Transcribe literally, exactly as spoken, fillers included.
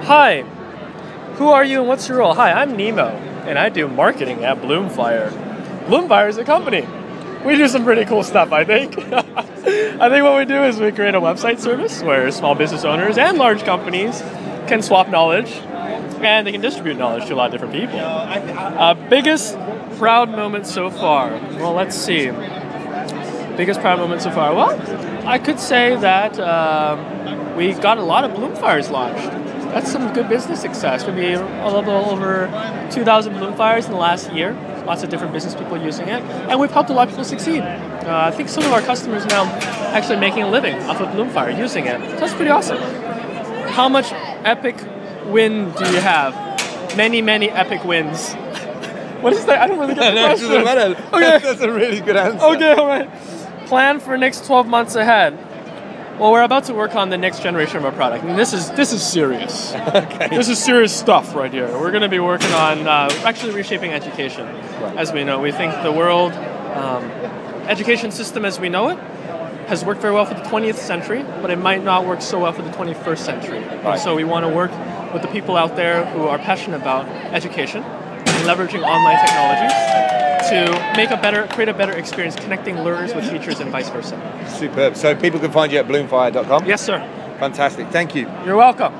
Hi, who are you and what's your role? Hi, I'm Nemo, and I do marketing at Bloomfire. Bloomfire is a company. We do some pretty cool stuff, I think. I think what we do is we create a website service where small business owners and large companies can swap knowledge, and they can distribute knowledge to a lot of different people. Uh, biggest proud moment so far? Well, let's see. Biggest proud moment so far? Well, I could say that uh, we got a lot of Bloomfires launched. That's some good business success. Maybe a little over two thousand Bloomfires in the last year. Lots of different business people using it. And we've helped a lot of people succeed. Uh, I think some of our customers now actually making a living off of Bloomfire using it. So that's pretty awesome. How much epic win do you have? Many, many epic wins. What is that? I don't really get the no, question. it doesn't matter. Okay. That's a really good answer. Okay, all right. Plan for next twelve months ahead. Well, we're about to work on the next generation of our product, and this is this is serious. Okay. This is serious stuff right here. We're going to be working on uh, actually reshaping education, Right. as we know. We think the world um, education system as we know it has worked very well for the twentieth century, but it might not work so well for the twenty-first century. Right. And so we want to work with the people out there who are passionate about education and leveraging online technologies to make a better, create a better experience connecting learners with teachers and vice versa. Superb. So people can find you at bloomfire dot com? Yes, sir. Fantastic. Thank you. You're welcome.